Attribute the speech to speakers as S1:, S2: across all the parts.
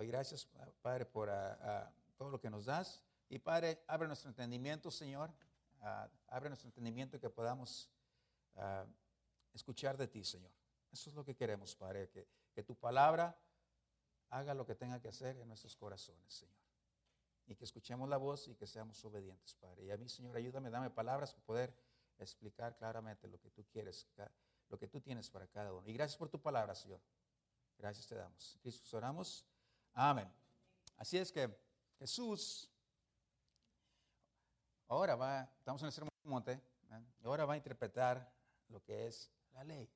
S1: doy gracias, Padre, por todo lo que nos das. Y Padre, abre nuestro entendimiento, Señor. Abre nuestro entendimiento y que podamos escuchar de ti, Señor. Eso es lo que queremos, Padre, que tu palabra haga lo que tenga que hacer en nuestros corazones, Señor. Y que escuchemos la voz y que seamos obedientes, Padre. Y a mí, Señor, ayúdame, dame palabras para poder explicar claramente lo que tú quieres, lo que tú tienes para cada uno. Y gracias por tu palabra, Señor. Gracias te damos. En Cristo oramos. Amén. Así es que Jesús estamos en el Sermón del Monte, y ahora va a interpretar lo que es la ley.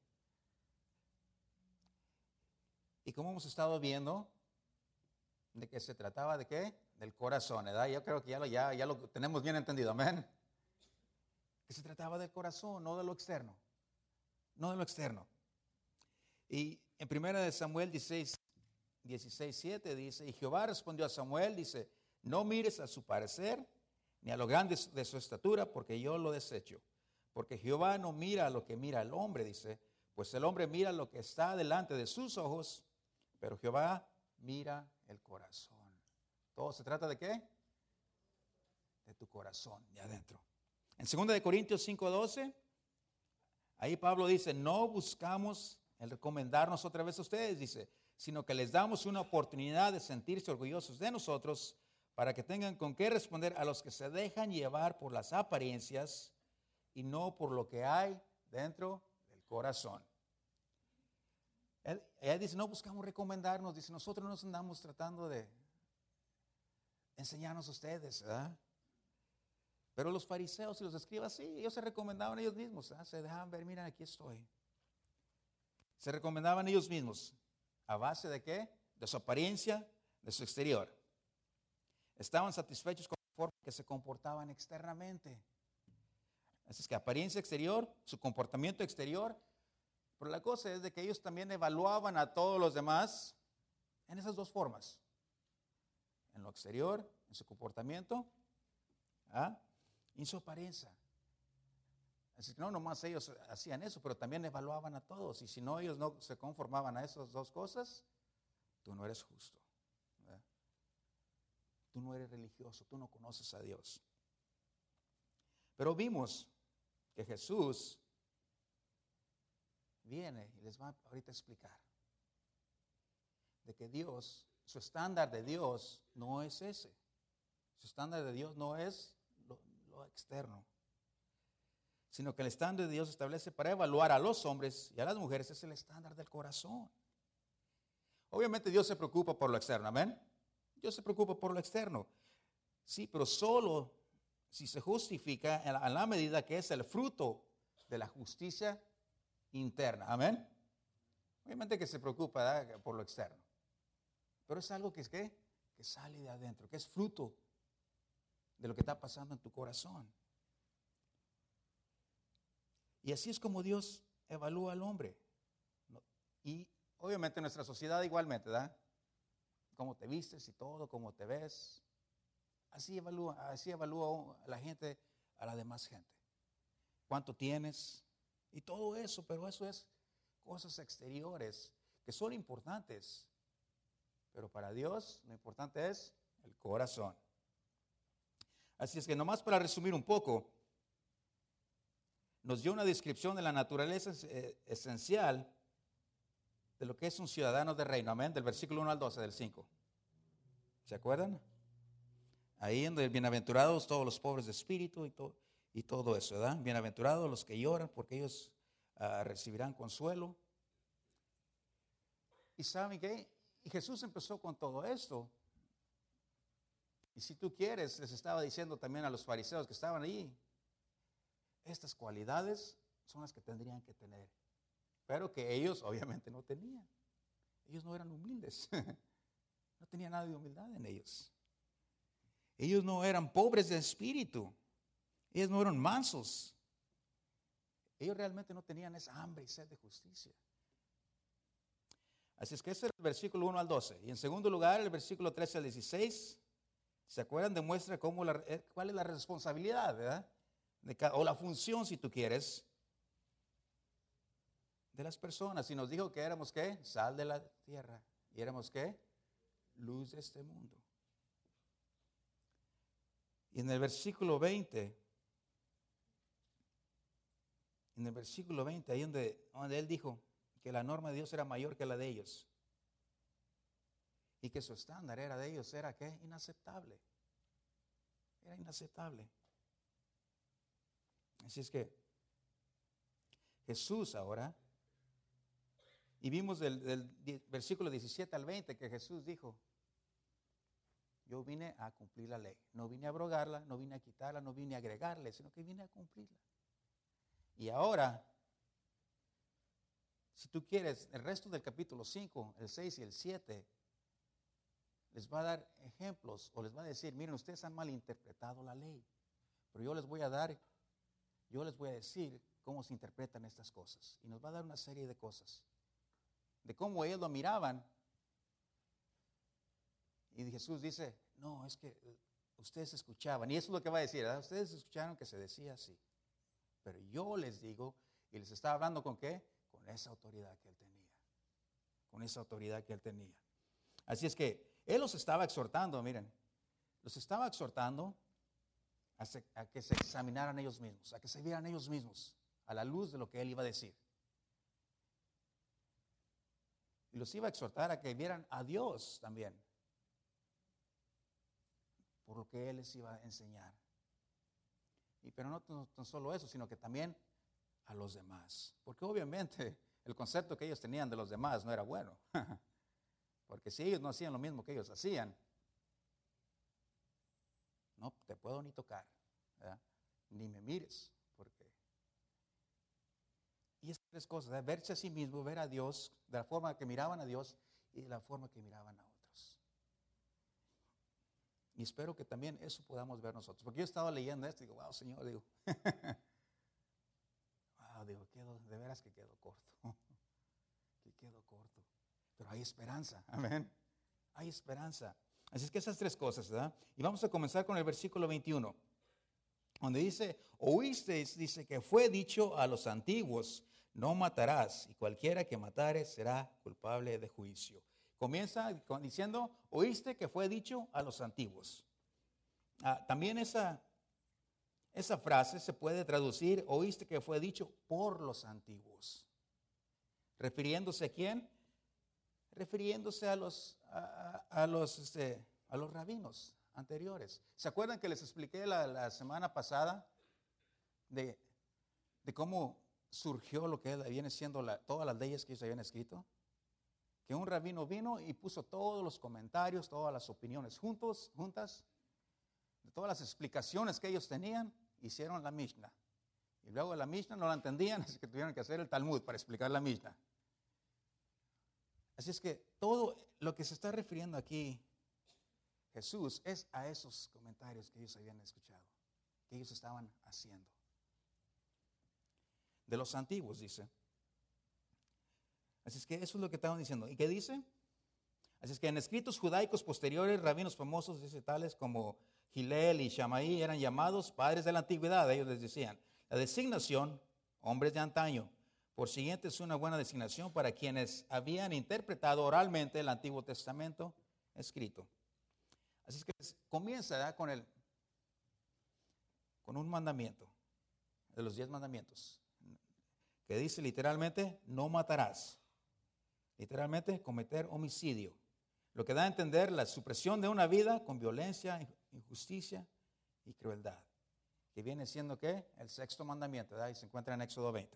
S1: Y como hemos estado viendo, de que se trataba de qué? Del corazón, ¿verdad? Yo creo que ya lo tenemos bien entendido, amén. Que se trataba del corazón, no de lo externo. No de lo externo. Y en 1 Samuel 16:7 dice, y Jehová respondió a Samuel, dice, no mires a su parecer, ni a lo grande de su estatura, porque yo lo desecho. Porque Jehová no mira a lo que mira el hombre, dice, pues el hombre mira lo que está delante de sus ojos, pero Jehová mira el corazón. ¿Todo se trata de qué? De tu corazón, de adentro. En 2 Corintios 5:12, ahí Pablo dice, no buscamos el recomendarnos otra vez a ustedes, dice, sino que les damos una oportunidad de sentirse orgullosos de nosotros para que tengan con qué responder a los que se dejan llevar por las apariencias y no por lo que hay dentro del corazón. Él dice, no buscamos recomendarnos, dice, nosotros no nos andamos tratando de enseñarnos a ustedes, ¿verdad? Pero los fariseos y los escribas, sí, ellos se recomendaban ellos mismos, ¿verdad? Se dejaban ver, miren, aquí estoy. Se recomendaban ellos mismos. ¿A base de qué? De su apariencia, de su exterior. Estaban satisfechos con la forma que se comportaban externamente. Así es que apariencia exterior, su comportamiento exterior. Pero la cosa es de que ellos también evaluaban a todos los demás en esas dos formas. En lo exterior, en su comportamiento, y en su apariencia. Así que no nomás ellos hacían eso, pero también evaluaban a todos. Y si no, ellos no se conformaban a esas dos cosas, tú no eres justo. ¿Verdad? Tú no eres religioso, tú no conoces a Dios. Pero vimos que Jesús viene y les va ahorita a explicar de que Dios, su estándar de Dios no es ese. Su estándar de Dios no es lo externo, sino que el estándar de Dios establece para evaluar a los hombres y a las mujeres es el estándar del corazón. Obviamente Dios se preocupa por lo externo, amén. Dios se preocupa por lo externo. Sí, pero solo si se justifica en la medida que es el fruto de la justicia interna, amén. Obviamente que se preocupa, ¿verdad?, por lo externo, pero es algo que es que sale de adentro, que es fruto de lo que está pasando en tu corazón. Y así es como Dios evalúa al hombre. Y obviamente nuestra sociedad igualmente, ¿verdad? Cómo te vistes y todo, cómo te ves. Así evalúa a la gente, a la demás gente. Cuánto tienes y todo eso, pero eso es cosas exteriores que son importantes. Pero para Dios lo importante es el corazón. Así es que nomás para resumir un poco, nos dio una descripción de la naturaleza esencial de lo que es un ciudadano de reino, amén, del versículo 1 al 12 del 5. ¿Se acuerdan? Ahí en el bienaventurados todos los pobres de espíritu y todo eso, ¿verdad? Bienaventurados los que lloran porque ellos recibirán consuelo. ¿Y saben qué? Y Jesús empezó con todo esto. Y si tú quieres, les estaba diciendo también a los fariseos que estaban ahí, estas cualidades son las que tendrían que tener, pero que ellos obviamente no tenían. Ellos no eran humildes, no tenía nada de humildad en ellos. Ellos no eran pobres de espíritu, ellos no eran mansos. Ellos realmente no tenían esa hambre y sed de justicia. Así es que ese es el versículo 1 al 12. Y en segundo lugar, el versículo 13 al 16, ¿se acuerdan? Demuestra cuál es la responsabilidad, ¿verdad? O la función, si tú quieres, de las personas. Y nos dijo que éramos, ¿qué? Sal de la tierra. ¿Y éramos qué? luz de este mundo. Y en el versículo 20, ahí donde él dijo que la norma de Dios era mayor que la de ellos. Y que su estándar era de ellos, era ¿qué? Inaceptable. Era inaceptable. Así es que Jesús ahora, y vimos del versículo 17 al 20 que Jesús dijo, yo vine a cumplir la ley. No vine a abrogarla, no vine a quitarla, no vine a agregarle, sino que vine a cumplirla. Y ahora, si tú quieres, el resto del capítulo 5, el 6 y el 7, les va a dar ejemplos o les va a decir, miren, ustedes han malinterpretado la ley, pero yo les voy a decir cómo se interpretan estas cosas. Y nos va a dar una serie de cosas, de cómo ellos lo miraban. Y Jesús dice, no, es que ustedes escuchaban, y eso es lo que va a decir, ¿verdad? Ustedes escucharon que se decía así, pero yo les digo, y les estaba hablando ¿con qué? Con esa autoridad que él tenía, con esa autoridad que él tenía. Así es que él los estaba exhortando, miren, los estaba exhortando a que se examinaran ellos mismos, a que se vieran ellos mismos a la luz de lo que él iba a decir. Y los iba a exhortar a que vieran a Dios también, por lo que él les iba a enseñar. Pero no solo eso, sino que también a los demás. Porque obviamente el concepto que ellos tenían de los demás no era bueno. Porque si ellos no hacían lo mismo que ellos hacían, no te puedo ni tocar, ¿verdad? Ni me mires. Y esas tres cosas, ¿verdad? Verse a sí mismo, ver a Dios, de la forma que miraban a Dios y de la forma que miraban a otros. Y espero que también eso podamos ver nosotros. Porque yo estaba leyendo esto y digo, wow, Señor, digo, de veras que quedo corto. Que quedo corto. Pero hay esperanza, amén. Hay esperanza. Así es que esas tres cosas, ¿verdad? Y vamos a comenzar con el versículo 21, donde dice, oísteis, dice que fue dicho a los antiguos, no matarás, y cualquiera que matare será culpable de juicio. Comienza diciendo, oíste que fue dicho a los antiguos. También esa frase se puede traducir, oíste que fue dicho por los antiguos. ¿Refiriéndose a quién? Refiriéndose a los rabinos anteriores. ¿Se acuerdan que les expliqué la semana pasada de cómo surgió lo que viene siendo todas las leyes que ellos habían escrito? Que un rabino vino y puso todos los comentarios, todas las opiniones juntas, de todas las explicaciones que ellos tenían, hicieron la Mishnah. Y luego la Mishnah no la entendían, así que tuvieron que hacer el Talmud para explicar la Mishnah. Así es que todo lo que se está refiriendo aquí Jesús es a esos comentarios que ellos habían escuchado, que ellos estaban haciendo. De los antiguos, dice. Así es que eso es lo que estaban diciendo. ¿Y qué dice? Así es que en escritos judaicos posteriores, rabinos famosos, dice, tales como Gilel y Shammai, eran llamados padres de la antigüedad. Ellos les decían, la designación, hombres de antaño. Por siguiente, es una buena designación para quienes habían interpretado oralmente el Antiguo Testamento escrito. Así es que comienza con un mandamiento, de los 10 mandamientos, que dice literalmente, no matarás. Literalmente, cometer homicidio. Lo que da a entender la supresión de una vida con violencia, injusticia y crueldad. Que viene siendo, ¿qué? El sexto mandamiento, ¿verdad? Y se encuentra en Éxodo 20.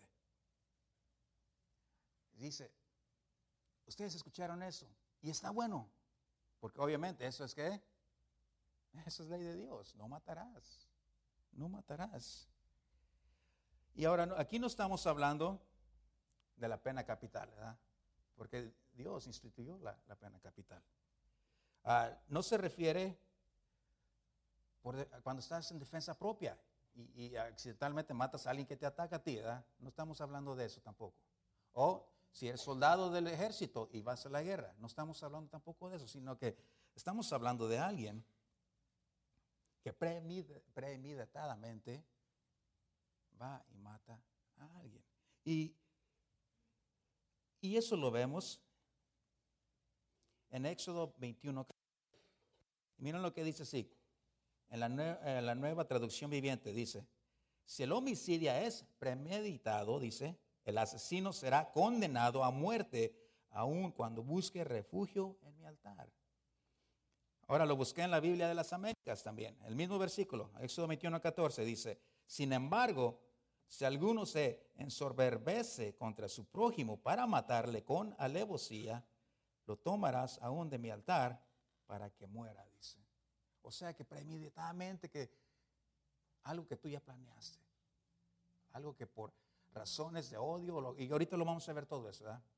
S1: Dice, ustedes escucharon eso. Y está bueno. Porque obviamente eso es ¿qué? Eso es ley de Dios. No matarás. No matarás. Y ahora, aquí no estamos hablando de la pena capital, ¿verdad? Porque Dios instituyó la pena capital. No se refiere cuando estás en defensa propia y accidentalmente matas a alguien que te ataca a ti, ¿verdad? No estamos hablando de eso tampoco. O si eres soldado del ejército y vas a la guerra, no estamos hablando tampoco de eso, sino que estamos hablando de alguien que premeditadamente va y mata a alguien. Y eso lo vemos en Éxodo 21. Miren lo que dice así. En la nueva traducción viviente dice, si el homicidio es premeditado, dice, el asesino será condenado a muerte aun cuando busque refugio en mi altar. Ahora lo busqué en la Biblia de las Américas también. El mismo versículo, Éxodo 21:14 dice, sin embargo, si alguno se ensoberbece contra su prójimo para matarle con alevosía, lo tomarás aún de mi altar para que muera, dice. O sea que premeditadamente, que algo que tú ya planeaste, algo que por razones de odio, y ahorita lo vamos a ver todo eso, ¿verdad?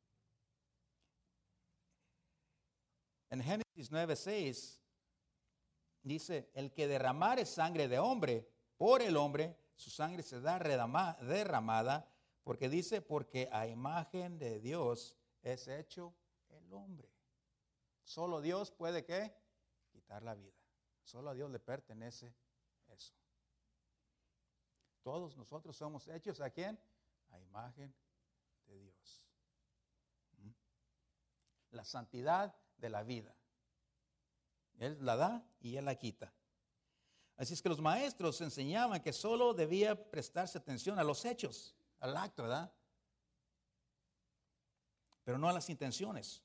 S1: En Génesis 9:6 dice, el que derramare sangre de hombre por el hombre, su sangre será derramada, porque dice, porque a imagen de Dios es hecho el hombre. Solo Dios puede, ¿qué? Quitar la vida. Solo a Dios le pertenece eso. Todos nosotros somos hechos, ¿a quién? A imagen de Dios. La santidad de la vida. Él la da y Él la quita. Así es que los maestros enseñaban que solo debía prestarse atención a los hechos, al acto, ¿verdad? Pero no a las intenciones.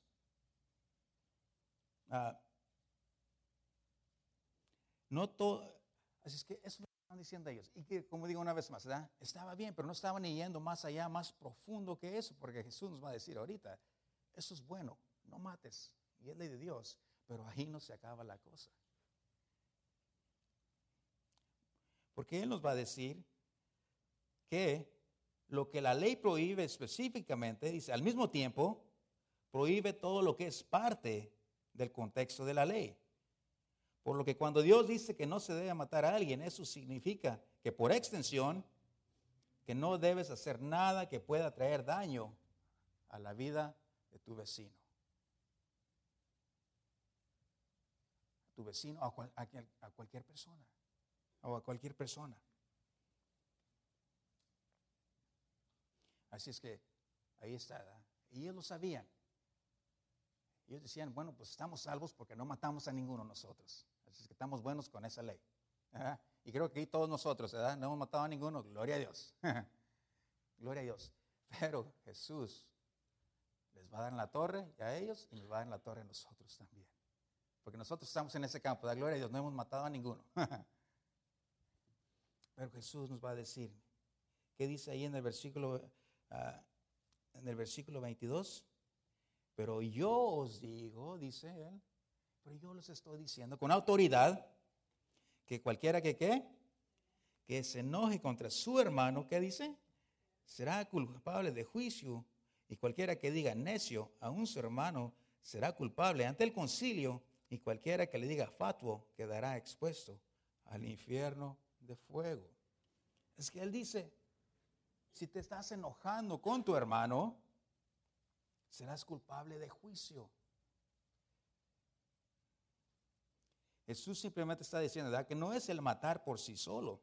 S1: Así es que eso es lo que están diciendo ellos. Y que, como digo una vez más, ¿verdad? Estaba bien, pero no estaban yendo más allá, más profundo que eso, porque Jesús nos va a decir ahorita, eso es bueno, no mates, y es ley de Dios, pero ahí no se acaba la cosa. Porque Él nos va a decir que lo que la ley prohíbe específicamente, dice, al mismo tiempo, prohíbe todo lo que es parte del contexto de la ley. Por lo que cuando Dios dice que no se debe matar a alguien, eso significa que por extensión, que no debes hacer nada que pueda traer daño a la vida de tu vecino. A tu vecino, a cualquier persona. O a cualquier persona. Así es que ahí está, ¿verdad? Y ellos lo sabían. Ellos decían, bueno, pues estamos salvos porque no matamos a ninguno nosotros. Así es que estamos buenos con esa ley. ¿Verdad? Y creo que ahí todos nosotros, ¿verdad? No hemos matado a ninguno, gloria a Dios. Gloria a Dios. Pero Jesús les va a dar en la torre y a ellos, y nos va a dar en la torre a nosotros también. Porque nosotros estamos en ese campo, gloria a Dios, no hemos matado a ninguno. Pero Jesús nos va a decir, ¿qué dice ahí en el versículo 22? Pero yo os digo, dice él, pero yo les estoy diciendo con autoridad que cualquiera que se enoje contra su hermano, ¿qué dice? Será culpable de juicio, y cualquiera que diga necio a un su hermano será culpable ante el concilio, y cualquiera que le diga fatuo quedará expuesto al infierno de fuego. Es que él dice, si te estás enojando con tu hermano, serás culpable de juicio. Jesús simplemente está diciendo, ¿verdad?, que no es el matar por sí solo,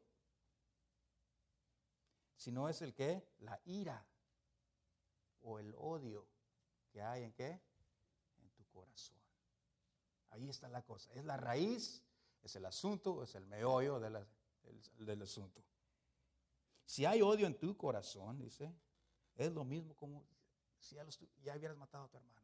S1: sino es el que, la ira o el odio que hay en qué, en tu corazón. Ahí está la cosa, es la raíz, es el asunto, es el meollo del asunto. Si hay odio en tu corazón, dice, es lo mismo como si ya hubieras matado a tu hermano.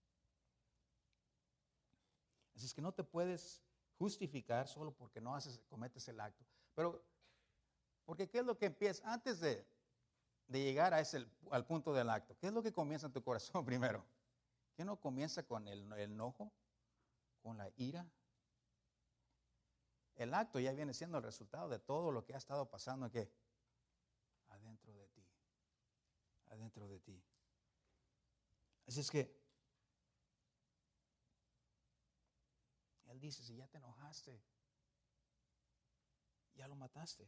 S1: Así es que no te puedes justificar solo porque no cometes el acto. Pero, porque ¿qué es lo que empieza? Antes de llegar al punto del acto, ¿qué es lo que comienza en tu corazón primero? ¿Qué no comienza con el enojo? ¿Con la ira? El acto ya viene siendo el resultado de todo lo que ha estado pasando aquí, adentro de ti. Adentro de ti. Así es que Él dice, si ya te enojaste, ya lo mataste.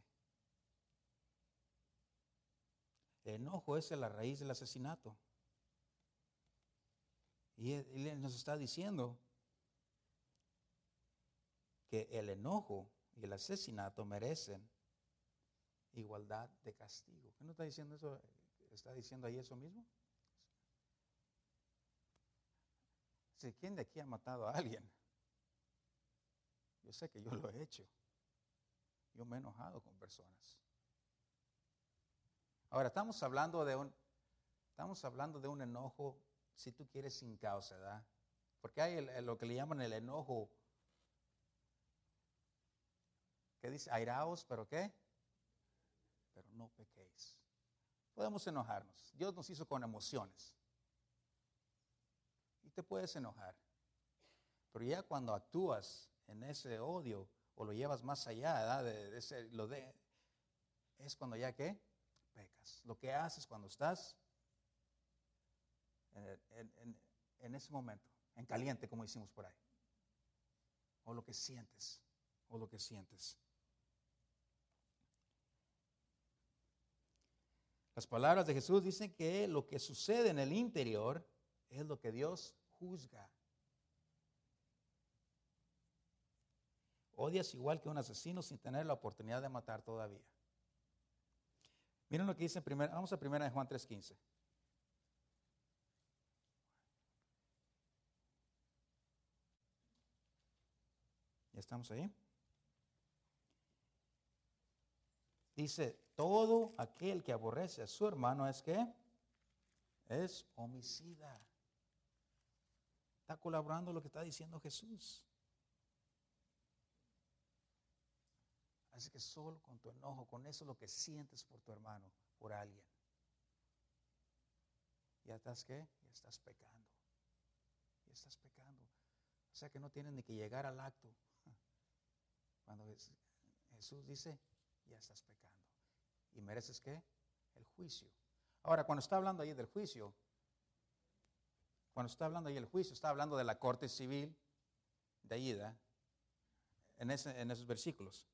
S1: El enojo es la raíz del asesinato. Y Él nos está diciendo que el enojo y el asesinato merecen igualdad de castigo. ¿Qué no está diciendo eso? ¿Está diciendo ahí eso mismo? Dice, ¿quién de aquí ha matado a alguien? Yo sé que yo lo he hecho. Yo me he enojado con personas. Ahora, estamos hablando de un enojo, si tú quieres, sin causa, ¿verdad? Porque hay lo que le llaman el enojo, que dice, airaos, ¿pero qué? Pero no pequéis. Podemos enojarnos. Dios nos hizo con emociones. Y te puedes enojar. Pero ya cuando actúas en ese odio o lo llevas más allá, ¿verdad? Es cuando ya ¿qué? Pecas. Lo que haces cuando estás en ese momento, en caliente, como hicimos por ahí. O lo que sientes. Las palabras de Jesús dicen que lo que sucede en el interior es lo que Dios juzga. Odias igual que un asesino sin tener la oportunidad de matar todavía. Miren lo que dice vamos a 1 Juan 3:15. ¿Ya estamos ahí? Dice, todo aquel que aborrece a su hermano es ¿qué? Es homicida. Está colaborando lo que está diciendo Jesús. Así que solo con tu enojo, con eso lo que sientes por tu hermano, por alguien. ¿Ya estás qué? Ya estás pecando. O sea que no tienes ni que llegar al acto. Cuando Jesús dice, ya estás pecando. ¿Y mereces qué? El juicio. Ahora, cuando está hablando ahí del juicio, está hablando de la corte civil de Aida, en esos versículos.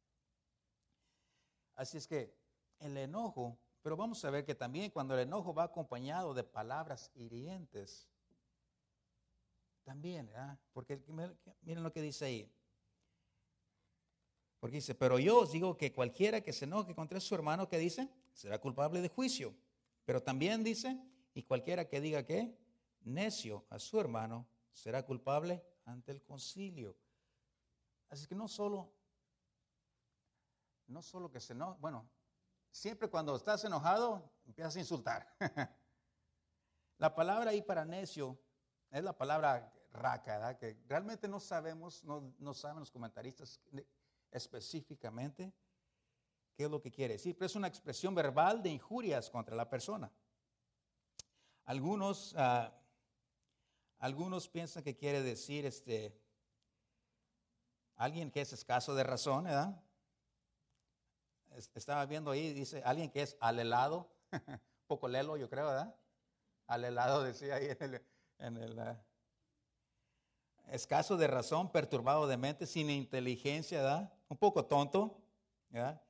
S1: Así es que el enojo, pero vamos a ver que también cuando el enojo va acompañado de palabras hirientes, también, ¿verdad? Porque miren lo que dice ahí. Porque dice, pero yo os digo que cualquiera que se enoje contra su hermano, ¿qué dice? Será culpable de juicio. Pero también dice, y cualquiera que diga que necio a su hermano, será culpable ante el concilio. Así que no solo que se enoja, bueno, siempre cuando estás enojado, empiezas a insultar. La palabra ahí para necio es la palabra raca, ¿verdad? Que realmente no sabemos, no saben los comentaristas específicamente qué es lo que quiere decir, pero es una expresión verbal de injurias contra la persona. Algunos piensan que quiere decir alguien que es escaso de razón, ¿verdad? Estaba viendo ahí, dice alguien que es alelado, poco lelo yo creo, ¿verdad? Alelado decía ahí en el escaso de razón, perturbado de mente, sin inteligencia, ¿verdad? Un poco tonto, ¿verdad?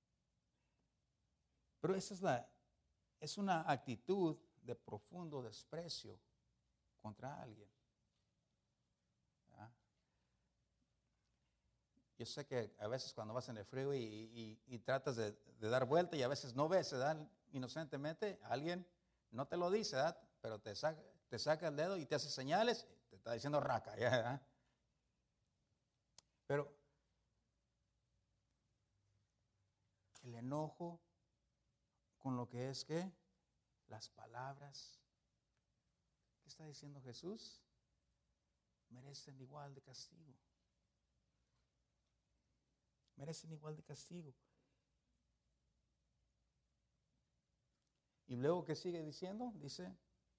S1: Pero esa es una actitud de profundo desprecio contra alguien. ¿Verdad? Yo sé que a veces cuando vas en el freeway y tratas de dar vuelta y a veces no ves, ¿verdad? Inocentemente alguien no te lo dice, ¿verdad? Pero te saca el dedo y te hace señales, te está diciendo raca, ¿verdad? Pero el enojo con lo que es que las palabras, ¿qué está diciendo Jesús? Merecen igual de castigo. Merecen igual de castigo. Y luego, ¿qué sigue diciendo? Dice,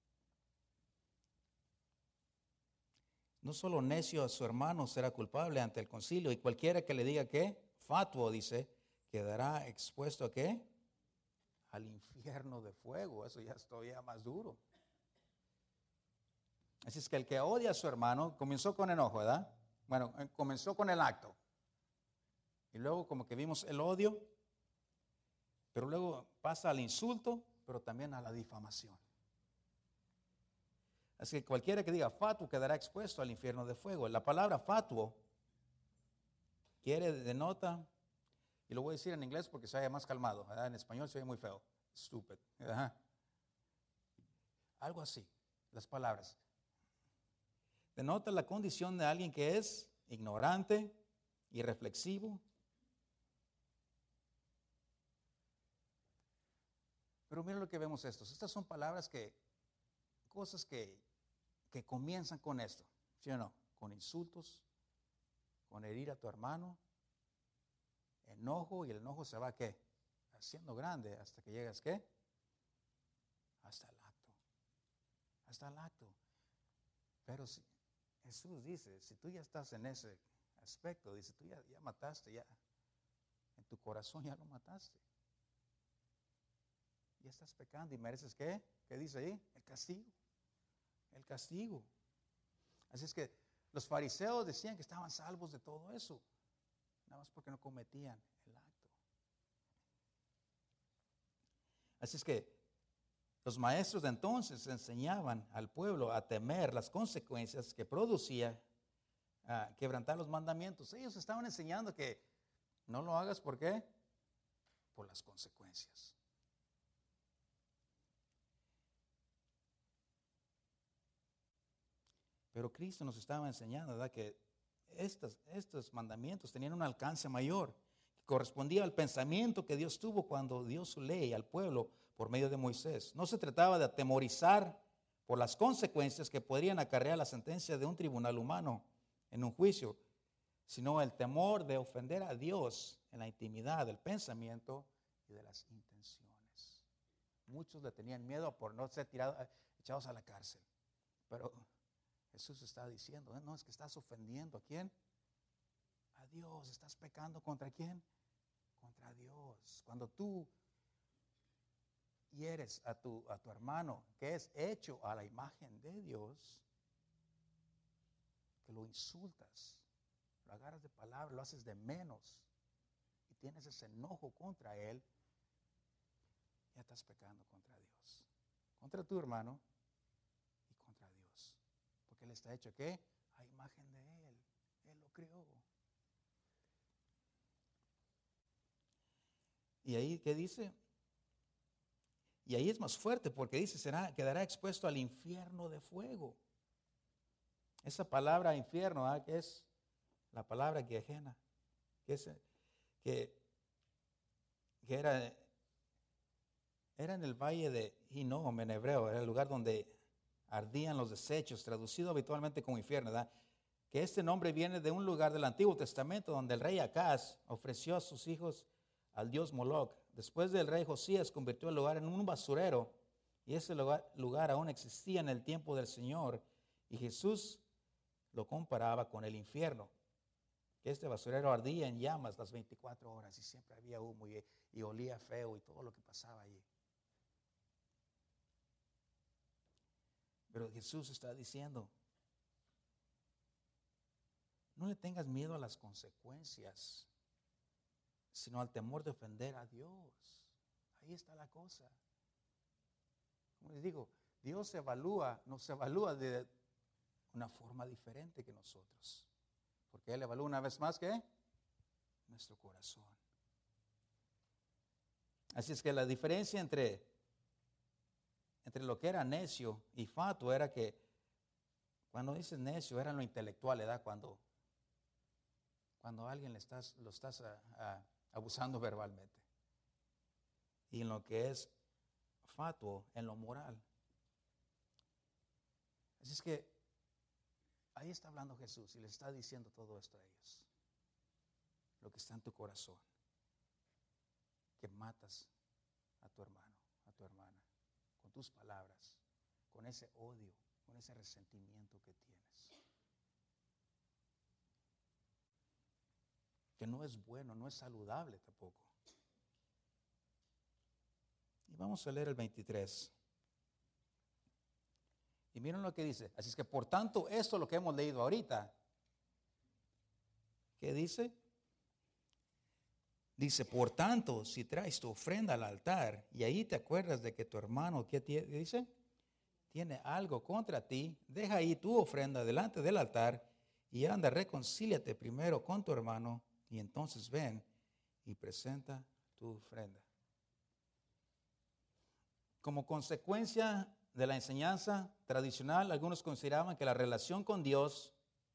S1: no solo necio a su hermano será culpable ante el concilio, y cualquiera que le diga que, fatuo, dice, quedará expuesto a qué? Al infierno de fuego. Eso ya es todavía más duro. Así es que el que odia a su hermano comenzó con enojo, ¿verdad? Bueno, comenzó con el acto. Y luego como que vimos el odio, pero luego pasa al insulto, pero también a la difamación. Así que cualquiera que diga fatuo quedará expuesto al infierno de fuego. La palabra fatuo denota, y lo voy a decir en inglés porque se oye más calmado, ¿verdad? En español se oye muy feo, stupid, ¿verdad? Algo así, las palabras. denota la condición de alguien que es ignorante, irreflexivo. Pero miren lo que vemos estos. Estas son palabras cosas que comienzan con esto, ¿sí o no? Con insultos, con herir a tu hermano, enojo, y el enojo se va, ¿qué? Haciendo grande hasta que llegas, ¿qué? Hasta el acto. Hasta el acto. Pero Jesús dice, si tú ya estás en ese aspecto, dice, tú ya mataste, ya en tu corazón ya lo mataste. Ya estás pecando y mereces, ¿qué? ¿Qué dice ahí? El castigo. El castigo. Así es que los fariseos decían que estaban salvos de todo eso, nada más porque no cometían el acto. Así es que los maestros de entonces enseñaban al pueblo a temer las consecuencias que producía quebrantar los mandamientos. Ellos estaban enseñando que no lo hagas, ¿por qué? Por las consecuencias. Pero Cristo nos estaba enseñando, ¿verdad?, que estos mandamientos tenían un alcance mayor, que correspondía al pensamiento que Dios tuvo cuando dio su ley al pueblo por medio de Moisés. No se trataba de atemorizar por las consecuencias que podrían acarrear la sentencia de un tribunal humano en un juicio, sino el temor de ofender a Dios en la intimidad del pensamiento y de las intenciones. Muchos le tenían miedo por no ser echados a la cárcel, pero Jesús está diciendo, no, es que estás ofendiendo, ¿a quién? A Dios. ¿Estás pecando contra quién? Contra Dios. Cuando tú hieres a tu hermano, que es hecho a la imagen de Dios, que lo insultas, lo agarras de palabra, lo haces de menos y tienes ese enojo contra él, ya estás pecando contra Dios, contra tu hermano y contra Dios. Porque él está hecho, ¿qué? A imagen de él. Él lo creó. Y ahí, ¿qué dice? Y ahí es más fuerte porque dice, quedará expuesto al infierno de fuego. Esa palabra infierno, que es la palabra Gehenna, que era en el valle de Hinnom en hebreo, era el lugar donde ardían los desechos, traducido habitualmente como infierno, ¿verdad? Que este nombre viene de un lugar del Antiguo Testamento donde el rey Acaz ofreció a sus hijos al dios Moloch. Después del rey Josías convirtió el lugar en un basurero, y ese lugar aún existía en el tiempo del Señor, y Jesús lo comparaba con el infierno, que este basurero ardía en llamas las 24 horas y siempre había humo y olía feo y todo lo que pasaba allí. Pero Jesús está diciendo, no le tengas miedo a las consecuencias, sino al temor de ofender a Dios. Ahí está la cosa. Como les digo, Dios nos evalúa de una forma diferente que nosotros. Porque Él evalúa una vez más, ¿qué? Nuestro corazón. Así es que la diferencia entre lo que era necio y fatuo era que cuando dices necio era en lo intelectual, ¿verdad? Cuando a alguien lo estás abusando verbalmente. Y en lo que es fatuo, en lo moral. Así es que ahí está hablando Jesús y le está diciendo todo esto a ellos. Lo que está en tu corazón. Que matas a tu hermano, a tu hermana, con tus palabras, con ese odio, con ese resentimiento que tienes. Que no es bueno, no es saludable tampoco. Y vamos a leer el 23. Y miren lo que dice. Así es que por tanto, esto es lo que hemos leído ahorita. ¿Qué dice? Dice, por tanto, si traes tu ofrenda al altar y ahí te acuerdas de que tu hermano, ¿qué dice? Tiene algo contra ti, deja ahí tu ofrenda delante del altar y anda, reconcíliate primero con tu hermano y entonces ven y presenta tu ofrenda. Como consecuencia de la enseñanza tradicional, algunos consideraban que la relación con Dios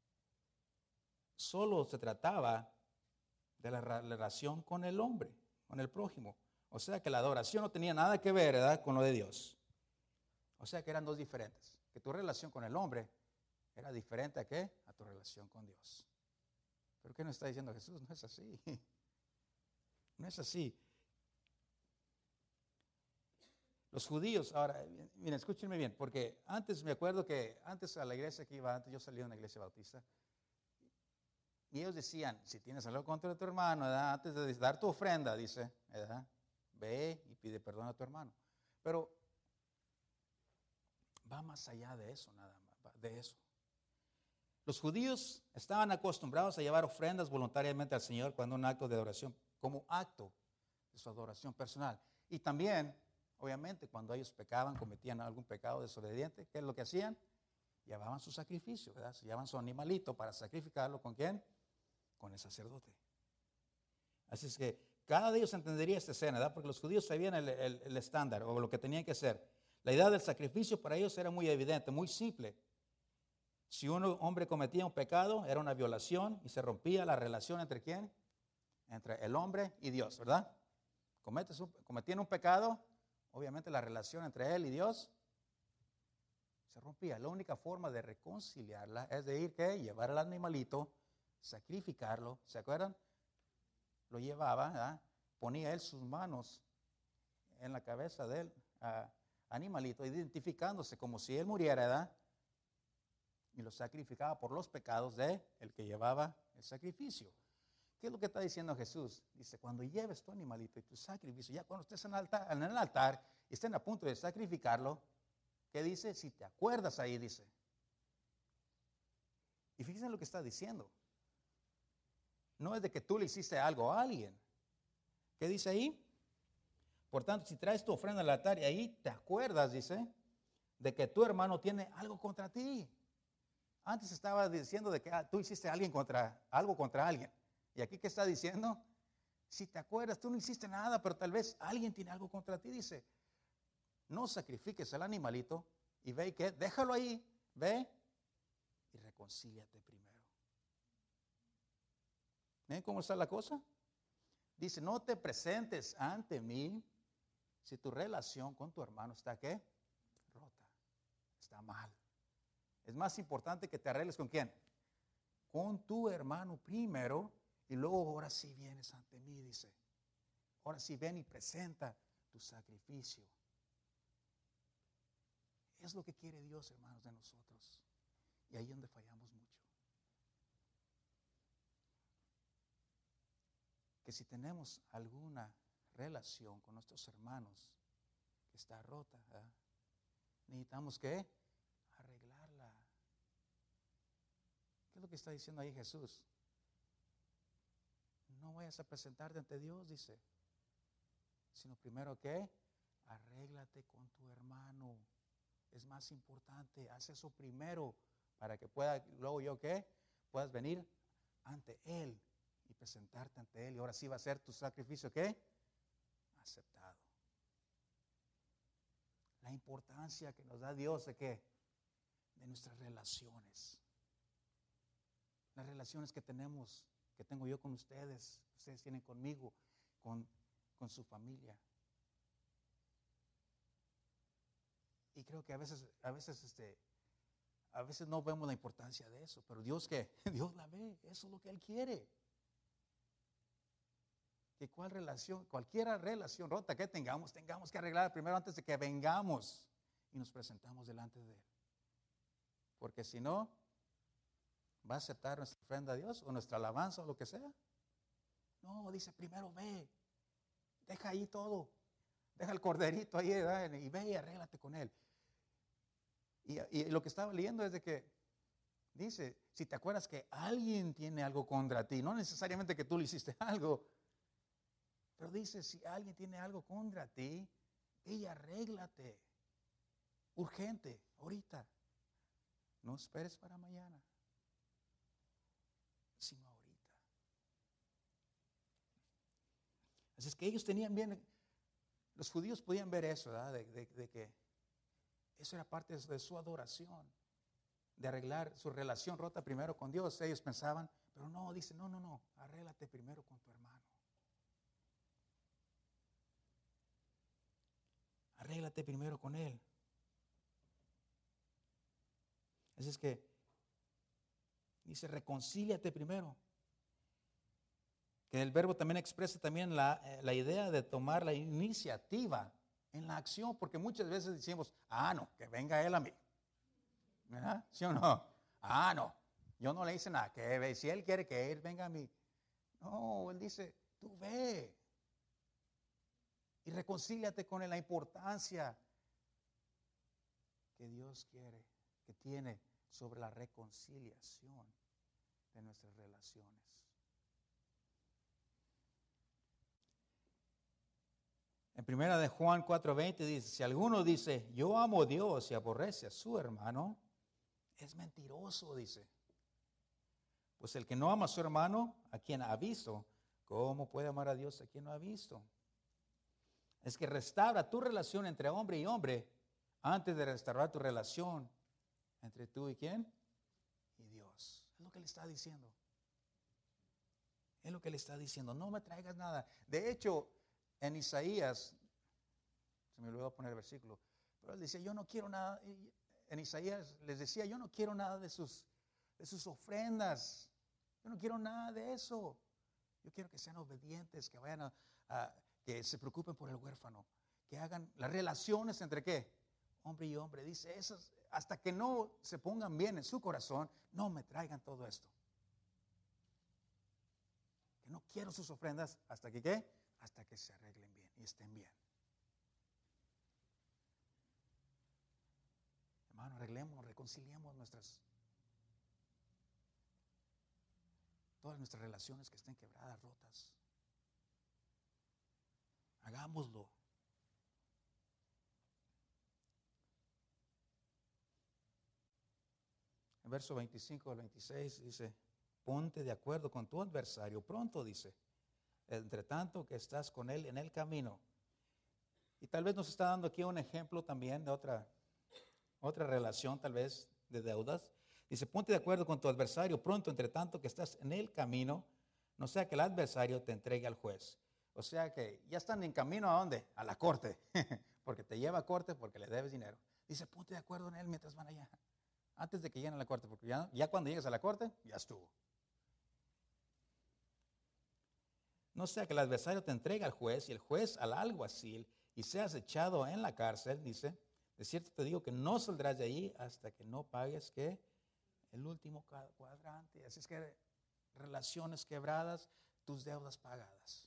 S1: solo se trataba de la relación con el hombre, con el prójimo. O sea que la adoración no tenía nada que ver, ¿verdad?, con lo de Dios. O sea que eran dos diferentes. Que tu relación con el hombre era diferente a ¿qué? A tu relación con Dios. ¿Pero qué nos está diciendo Jesús? No es así. No es así. Los judíos, ahora, miren, escúchenme bien, porque antes me acuerdo que antes a la iglesia que iba antes, yo salí de una iglesia bautista, y ellos decían, si tienes algo contra tu hermano, ¿verdad?, antes de dar tu ofrenda, dice, ¿verdad?, ve y pide perdón a tu hermano. Pero va más allá de eso, nada más, de eso. Los judíos estaban acostumbrados a llevar ofrendas voluntariamente al Señor cuando un acto de adoración, como acto de su adoración personal. Y también, obviamente, cuando ellos pecaban, cometían algún pecado desobediente, ¿qué es lo que hacían? Llevaban su sacrificio, ¿verdad? Se llevaban su animalito para sacrificarlo, ¿con quién? Con el sacerdote. Así es que cada de ellos entendería esta escena, ¿verdad? Porque los judíos sabían el estándar o lo que tenían que hacer. La idea del sacrificio para ellos era muy evidente, muy simple. Si un hombre cometía un pecado, era una violación y se rompía la relación entre ¿quién? Entre el hombre y Dios, ¿verdad? Cometían un pecado, obviamente la relación entre él y Dios se rompía. La única forma de reconciliarla es de ir, ¿qué? Llevar al animalito, sacrificarlo, ¿se acuerdan? Lo llevaba, ¿verdad? Ponía él sus manos en la cabeza del animalito, identificándose como si él muriera, ¿verdad? Y lo sacrificaba por los pecados de el que llevaba el sacrificio. ¿Qué es lo que está diciendo Jesús? Dice, cuando lleves tu animalito y tu sacrificio, ya cuando estés en el altar y estén a punto de sacrificarlo, ¿qué dice? Si te acuerdas ahí, dice. Y fíjense lo que está diciendo. No es de que tú le hiciste algo a alguien. ¿Qué dice ahí? Por tanto, si traes tu ofrenda al altar y ahí te acuerdas, dice, de que tu hermano tiene algo contra ti. Antes estaba diciendo de que tú hiciste algo contra alguien. Y aquí, ¿qué está diciendo? Si te acuerdas, tú no hiciste nada, pero tal vez alguien tiene algo contra ti. Dice, no sacrifiques al animalito y ve que déjalo ahí, ve y reconcíliate primero. ¿Ven cómo está la cosa? Dice, no te presentes ante mí si tu relación con tu hermano está ¿qué? Rota, está mal. Es más importante que te arregles ¿con quién? Con tu hermano primero y luego ahora sí vienes ante mí, dice. Ahora sí ven y presenta tu sacrificio. Es lo que quiere Dios, hermanos, de nosotros. Y ahí es donde fallamos mucho. Que si tenemos alguna relación con nuestros hermanos que está rota, ¿verdad? Necesitamos ¿qué? Arreglarla. ¿Qué es lo que está diciendo ahí Jesús? No vayas a presentarte ante Dios, dice, sino primero ¿qué? Arréglate con tu hermano. Es más importante, haz eso primero para que pueda, luego yo ¿qué? Puedas venir ante Él y presentarte ante Él. Y ahora sí va a ser tu sacrificio ¿qué? Aceptado. La importancia que nos da Dios de ¿qué? De nuestras relaciones. Las relaciones que tenemos, que tengo yo con ustedes tienen conmigo, con su familia. Y creo que a veces no vemos la importancia de eso, pero Dios ¿qué? Dios la ve, eso es lo que Él quiere. Que cualquier relación rota que tengamos que arreglar primero antes de que vengamos y nos presentamos delante de Él. Porque si no, ¿va a aceptar nuestra ofrenda a Dios o nuestra alabanza o lo que sea? No, dice primero ve, deja ahí todo, deja el corderito ahí, ¿verdad? Y ve y arréglate con Él. Y lo que estaba leyendo es de que dice, si te acuerdas que alguien tiene algo contra ti, no necesariamente que tú le hiciste algo, pero dice, si alguien tiene algo contra ti, ve y arréglate. Urgente, ahorita. No esperes para mañana, sino ahorita. Así es que ellos tenían bien, los judíos podían ver eso, ¿verdad? De que Eso era parte de su adoración, de arreglar su relación rota primero con Dios. Ellos pensaban, pero no, dice, no, arréglate primero con tu hermano. Arréglate primero con él. Así es que dice, reconcíliate primero. Que el verbo también expresa también la idea de tomar la iniciativa en la acción, porque muchas veces decimos, no, que venga él a mí. ¿Verdad? ¿Sí o no? No, yo no le hice nada, que si él quiere que él venga a mí. No, él dice, tú ve y reconcíliate con él, la importancia que Dios quiere, que tiene sobre la reconciliación de nuestras relaciones. En primera de Juan 4:20 dice, si alguno dice, yo amo a Dios y aborrece a su hermano, es mentiroso, dice. Pues el que no ama a su hermano, a quien ha visto, ¿cómo puede amar a Dios a quien no ha visto? Es que restaura tu relación entre hombre y hombre antes de restaurar tu relación entre tú y quién? Y Dios. Es lo que le está diciendo. Es lo que le está diciendo. No me traigas nada. De hecho, en Isaías, se me olvidó poner el versículo, pero él decía, yo no quiero nada. En Isaías les decía, yo no quiero nada de sus ofrendas. Yo no quiero nada de eso. Yo quiero que sean obedientes, que vayan que se preocupen por el huérfano, que hagan las relaciones entre qué, hombre y hombre. Dice, esas, hasta que no se pongan bien en su corazón, no me traigan todo esto. Que no quiero sus ofrendas hasta que qué, hasta que se arreglen bien y estén bien. Hermano, arreglemos, reconciliemos todas nuestras relaciones que estén quebradas, rotas. Hagámoslo. En verso 25 al 26 dice, ponte de acuerdo con tu adversario pronto, dice, entre tanto que estás con él en el camino. Y tal vez nos está dando aquí un ejemplo también de otra relación, tal vez, de deudas. Dice, ponte de acuerdo con tu adversario pronto, entre tanto que estás en el camino, no sea que el adversario te entregue al juez. O sea que ya están en camino, ¿a dónde? A la corte, porque te lleva a corte porque le debes dinero. Dice, ponte de acuerdo en él mientras van allá, antes de que lleguen a la corte, porque ya cuando llegues a la corte, ya estuvo. No sea que el adversario te entregue al juez y el juez al alguacil y seas echado en la cárcel, dice, de cierto te digo que no saldrás de ahí hasta que no pagues, ¿qué? El último cuadrante. Así es que relaciones quebradas, tus deudas pagadas.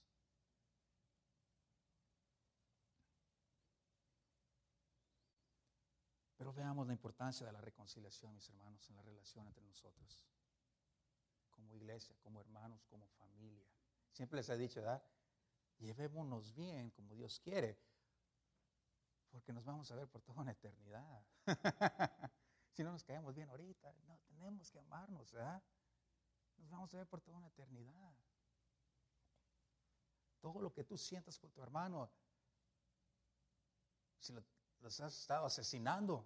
S1: Pero veamos la importancia de la reconciliación, mis hermanos, en la relación entre nosotros. Como iglesia, como hermanos, como familia. Siempre les he dicho, ¿verdad? Llevémonos bien como Dios quiere, porque nos vamos a ver por toda una eternidad. Si no nos caemos bien ahorita, no, tenemos que amarnos, ¿verdad? Nos vamos a ver por toda una eternidad. Todo lo que tú sientas por tu hermano, si los has estado asesinando,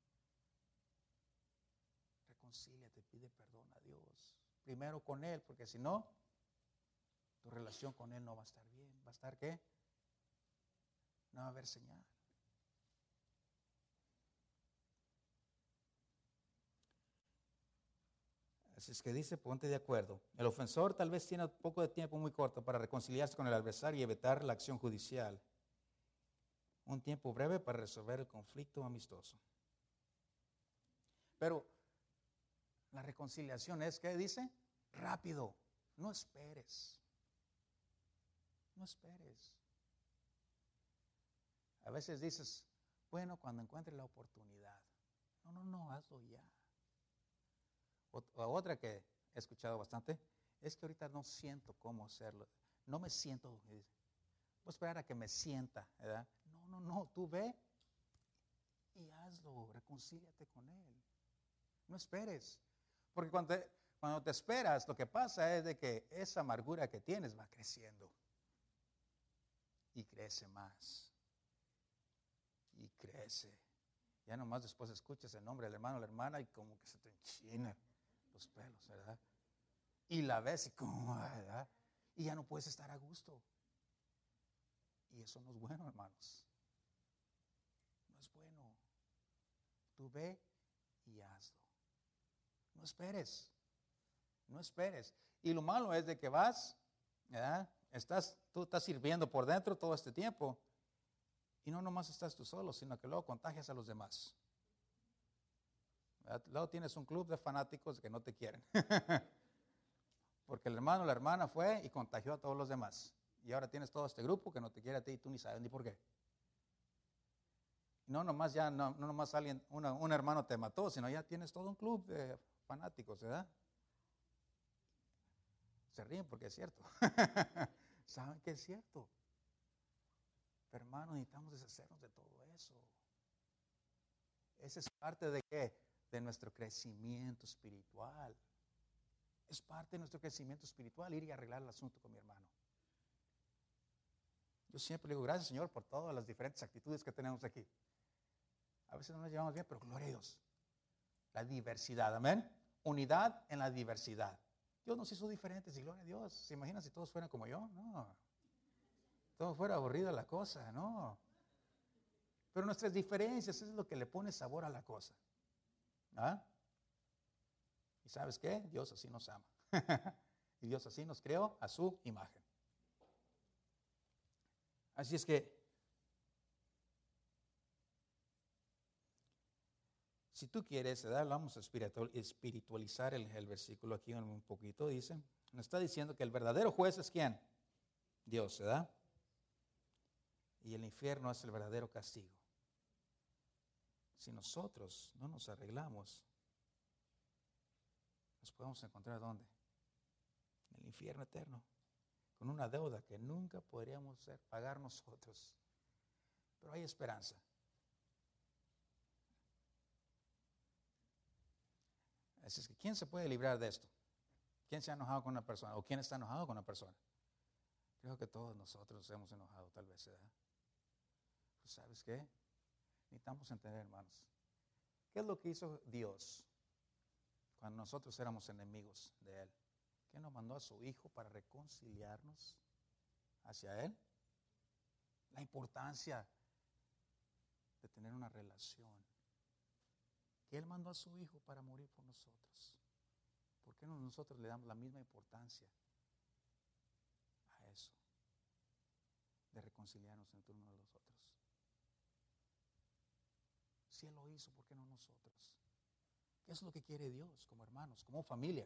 S1: reconcíliate, pide perdón a Dios. Primero con Él, porque si no, tu relación con Él no va a estar bien. ¿Va a estar qué? No va a haber señal. Así es que dice, ponte de acuerdo. El ofensor tal vez tiene poco de tiempo muy corto para reconciliarse con el adversario y evitar la acción judicial. Un tiempo breve para resolver el conflicto amistoso. Pero la reconciliación es, ¿qué dice? Rápido. No esperes. No esperes. A veces dices, bueno, cuando encuentres la oportunidad. No, hazlo ya. Otra que he escuchado bastante es que ahorita no siento cómo hacerlo. No me siento, voy a esperar a que me sienta, ¿verdad? No, tú ve y hazlo, reconcíliate con Él. No esperes, porque cuando te esperas, lo que pasa es de que esa amargura que tienes va creciendo y crece más y crece Ya nomás después escuchas el nombre del hermano o la hermana y como que se te enchina los pelos, ¿verdad? Y la ves y como, ¿verdad? Y ya no puedes estar a gusto. Y eso no es bueno, hermanos. No es bueno. Tú ve y hazlo. No esperes. No esperes. Y lo malo es de que vas, ¿verdad? Tú estás sirviendo por dentro todo este tiempo. Y no nomás estás tú solo, sino que luego contagias a los demás. ¿Verdad? Luego tienes un club de fanáticos que no te quieren. Porque el hermano o la hermana fue y contagió a todos los demás. Y ahora tienes todo este grupo que no te quiere a ti y tú ni sabes ni por qué. No nomás no nomás un hermano te mató, sino ya tienes todo un club de fanáticos, ¿verdad? Se ríen porque es cierto. Saben que es cierto. Pero hermanos, necesitamos deshacernos de todo eso. Esa es parte de ¿qué? De nuestro crecimiento espiritual. Es parte de nuestro crecimiento espiritual ir y arreglar el asunto con mi hermano. Yo siempre le digo, gracias Señor por todas las diferentes actitudes que tenemos aquí. A veces no nos llevamos bien, pero gloria a Dios. La diversidad, amén. Unidad en la diversidad. Dios nos hizo diferentes y gloria a Dios. ¿Se imaginan si todos fueran como yo? No. Todo fuera aburrida la cosa, no. Pero nuestras diferencias es lo que le pone sabor a la cosa. ¿Ah? ¿Y sabes qué? Dios así nos ama. Y Dios así nos creó a su imagen. Así es que, si tú quieres, ¿verdad? Vamos a espiritualizar el versículo aquí un poquito. Dice, nos está diciendo que el verdadero juez es ¿quién? Dios, ¿verdad? Y el infierno es el verdadero castigo. Si nosotros no nos arreglamos, nos podemos encontrar ¿dónde? En el infierno eterno, con una deuda que nunca podríamos pagar nosotros. Pero hay esperanza. Así es que, ¿quién se puede librar de esto? ¿Quién se ha enojado con una persona? ¿O quién está enojado con una persona? Creo que todos nosotros nos hemos enojado, tal vez, ¿verdad? Pues, ¿sabes qué? Necesitamos entender, hermanos. ¿Qué es lo que hizo Dios cuando nosotros éramos enemigos de Él? ¿Qué nos mandó a su Hijo para reconciliarnos hacia Él? La importancia de tener una relación. Que Él mandó a su Hijo para morir por nosotros. ¿Por qué no nosotros le damos la misma importancia a eso? De reconciliarnos entre unos de los otros. Si Él lo hizo, ¿por qué no nosotros? ¿Qué es lo que quiere Dios como hermanos, como familia?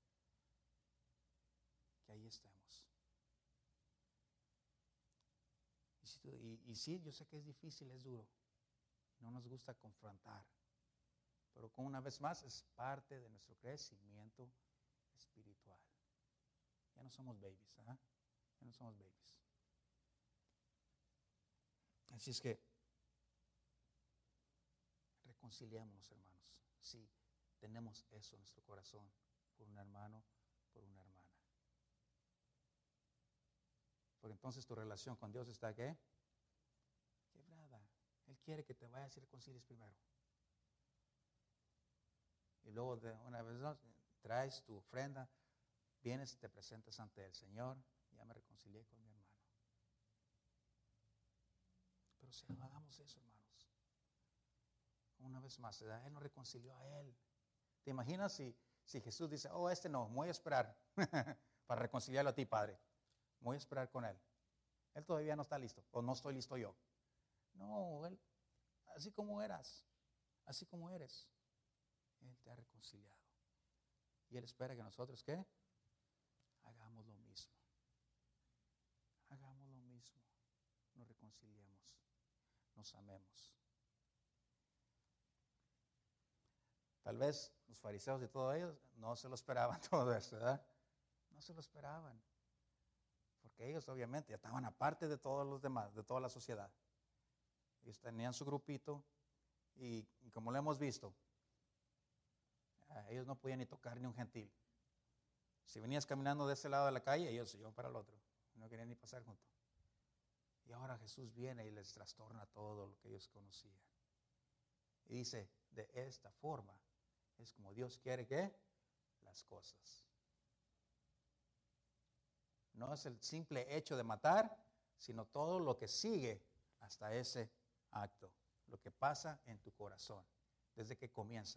S1: Que ahí estemos. Y sí, yo sé que es difícil, es duro. No nos gusta confrontar. Pero como una vez más es parte de nuestro crecimiento espiritual. Ya no somos babies, ¿eh? Ya no somos babies. Así es que reconciliémonos, hermanos. Sí, tenemos eso en nuestro corazón por un hermano, por una hermana. Porque entonces tu relación con Dios está ¿qué? Quebrada. Él quiere que te vayas y reconcilies primero. Y luego de una vez más, traes tu ofrenda, vienes y te presentas ante el Señor. Ya me reconcilié con mi hermano. Pero si no hagamos eso, hermanos. Una vez más, ¿verdad? Él nos reconcilió a Él. ¿Te imaginas si Jesús dice, no, me voy a esperar para reconciliarlo a ti, Padre? Me voy a esperar con Él. Él todavía no está listo, o no estoy listo yo. No, Él, así como eras, así como eres, Él te ha reconciliado. Y Él espera que nosotros, ¿qué? Hagamos lo mismo. Hagamos lo mismo. Nos reconciliemos. Nos amemos. Tal vez los fariseos y todos ellos no se lo esperaban todo eso, ¿verdad? No se lo esperaban. Porque ellos obviamente ya estaban aparte de todos los demás, de toda la sociedad. Ellos tenían su grupito y como lo hemos visto, ellos no podían ni tocar ni un gentil. Si venías caminando de ese lado de la calle, ellos se iban para el otro. No querían ni pasar junto. Y ahora Jesús viene y les trastorna todo lo que ellos conocían. Y dice, de esta forma es como Dios quiere que las cosas. No es el simple hecho de matar, sino todo lo que sigue hasta ese acto, lo que pasa en tu corazón, desde que comienza.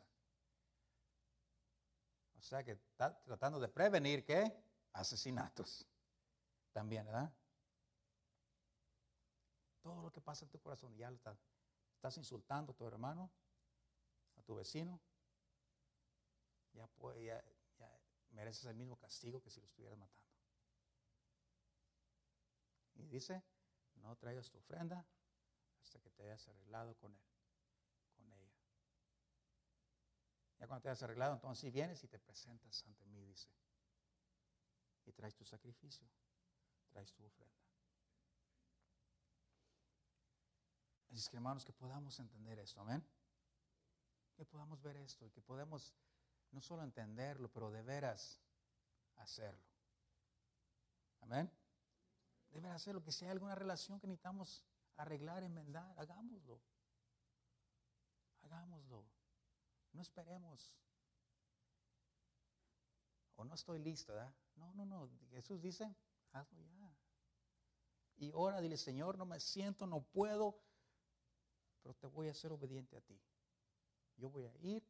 S1: O sea que está tratando de prevenir, ¿qué? Asesinatos. También, ¿verdad? Todo lo que pasa en tu corazón, ya lo estás insultando a tu hermano, a tu vecino, ya mereces el mismo castigo que si lo estuvieras matando. Y dice, no traigas tu ofrenda hasta que te hayas arreglado con él, con ella. Ya cuando te hayas arreglado, entonces sí vienes y te presentas ante mí, dice. Y traes tu sacrificio, traes tu ofrenda. Así es que, hermanos, que podamos entender esto, amén. Que podamos ver esto y que podamos no solo entenderlo, pero de veras hacerlo. Amén. De veras hacerlo, que si hay alguna relación que necesitamos arreglar, enmendar, hagámoslo. Hagámoslo. No esperemos. O no estoy listo, ¿verdad? No. Jesús dice, hazlo ya. Y ora, dile, Señor, no me siento, no puedo, pero te voy a ser obediente a ti. Yo voy a ir,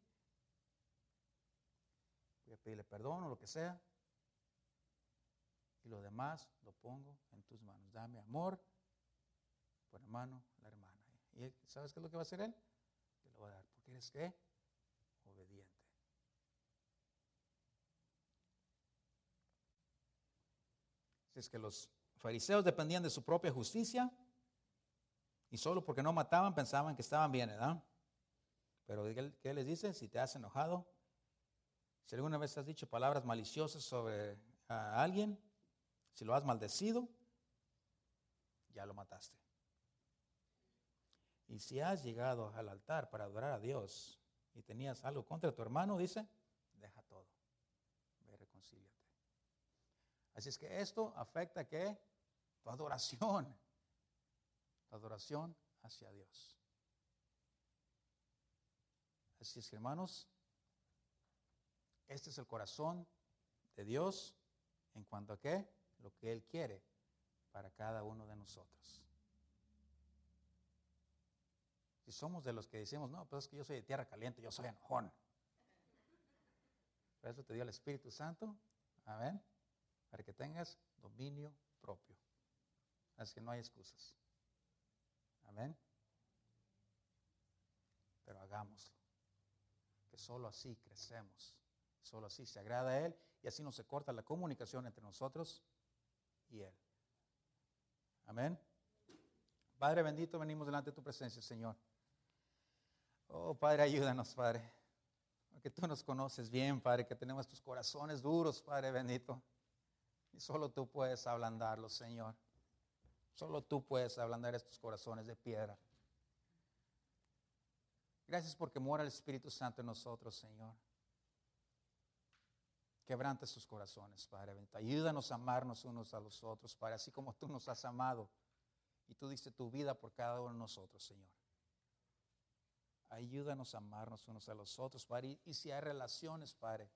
S1: voy a pedirle perdón o lo que sea, y lo demás lo pongo en tus manos. Dame amor por hermano, la hermana. ¿Y sabes qué es lo que va a hacer él? Te lo va a dar, porque eres ¿qué? Obediente. Si es que los fariseos dependían de su propia justicia y solo porque no mataban pensaban que estaban bien, ¿verdad? Pero ¿qué les dice? Si te has enojado, si alguna vez has dicho palabras maliciosas sobre a alguien, si lo has maldecido, ya lo mataste. Y si has llegado al altar para adorar a Dios y tenías algo contra tu hermano, dice, deja todo, ve, reconcíliate. Así es que esto afecta ¿qué? Tu adoración hacia Dios. Así es que, hermanos, este es el corazón de Dios en cuanto a ¿qué? Lo que Él quiere para cada uno de nosotros. Si somos de los que decimos, no, pues es que yo soy de tierra caliente, yo soy enojón. Por eso te dio el Espíritu Santo, amén, para que tengas dominio propio. Así que no hay excusas. Amén. Pero hagámoslo. Que solo así crecemos. Solo así se agrada a Él y así no se corta la comunicación entre nosotros y Él. Amén. Padre bendito, venimos delante de tu presencia, Señor. Oh, Padre, ayúdanos, Padre. Porque tú nos conoces bien, Padre, que tenemos tus corazones duros, Padre bendito. Y solo tú puedes ablandarlos, Señor. Solo tú puedes ablandar estos corazones de piedra. Gracias porque mora el Espíritu Santo en nosotros, Señor. Quebranta sus corazones, Padre bendito. Ayúdanos a amarnos unos a los otros, Padre, así como tú nos has amado. Y tú diste tu vida por cada uno de nosotros, Señor. Ayúdanos a amarnos unos a los otros, Padre. Y si hay relaciones, Padre,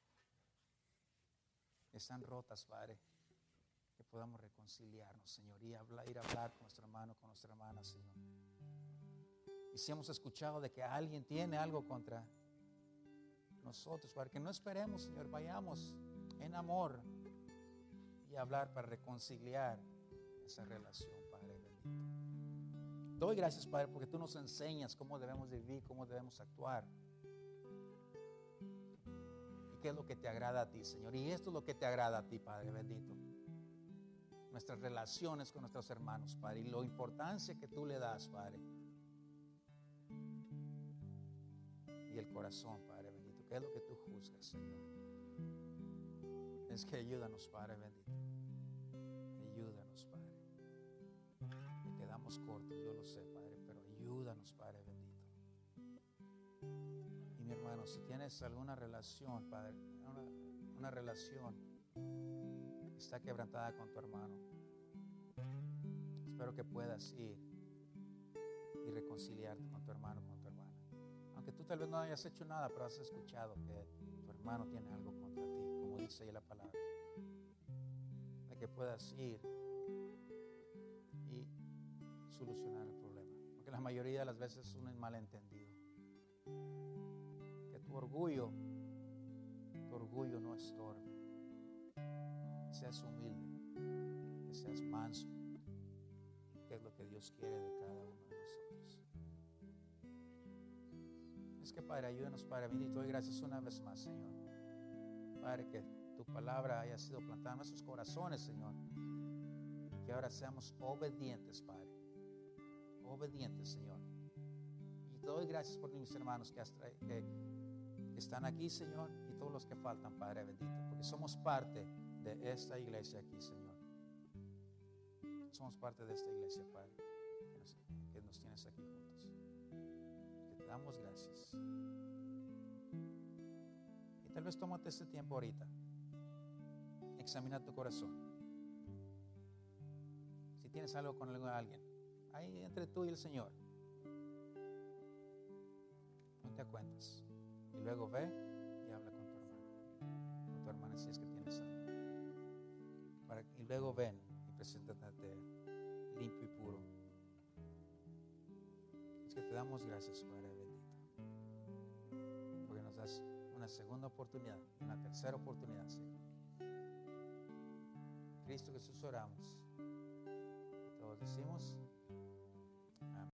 S1: que están rotas, Padre, que podamos reconciliarnos, Señor, y ir a hablar con nuestro hermano, con nuestra hermana, Señor. Y si hemos escuchado de que alguien tiene algo contra nosotros, Padre, que no esperemos, Señor, vayamos en amor y hablar para reconciliar esa relación, Padre bendito. Doy gracias, Padre, porque tú nos enseñas cómo debemos vivir, cómo debemos actuar. Y qué es lo que te agrada a ti, Señor. Y esto es lo que te agrada a ti, Padre bendito. Nuestras relaciones con nuestros hermanos, Padre, y la importancia que tú le das, Padre. Y el corazón, Padre bendito, ¿qué es lo que tú juzgas, Señor? Es que ayúdanos, Padre bendito. Ayúdanos, Padre. Le quedamos cortos, yo lo sé, Padre, pero ayúdanos, Padre bendito. Y mi hermano, si tienes alguna relación, Padre, una relación que está quebrantada con tu hermano, espero que puedas ir y reconciliarte con tu hermano, con tu hermana. Aunque tú tal vez no hayas hecho nada, pero has escuchado que tu hermano tiene algo contra ti, como dice ahí la palabra. De que puedas ir y solucionar el problema. Porque la mayoría de las veces es un malentendido. Que tu orgullo no estorbe. Que seas humilde, que seas manso, que es lo que Dios quiere de cada uno de nosotros. Es que Padre, ayúdanos, Padre bendito, doy gracias una vez más, Señor. Padre, que tu palabra haya sido plantada en nuestros corazones, Señor. Que ahora seamos obedientes, Padre. Obedientes, Señor. Y te doy gracias por mis hermanos que están aquí, Señor, y todos los que faltan, Padre bendito, porque somos parte de esta iglesia aquí, Señor. Somos parte de esta iglesia, Padre, que nos tienes aquí juntos. Que te damos gracias. Y tal vez tómate este tiempo ahorita. Examina tu corazón. Si tienes algo con alguien, ahí entre tú y el Señor, no te cuentas. Y luego ve y habla con tu hermano, con tu hermana, si es que tienes algo. Y luego ven y preséntate limpio y puro. Es que te damos gracias, Padre bendito, porque nos das una segunda oportunidad, una tercera oportunidad, Señor. Cristo Jesús oramos. Y todos decimos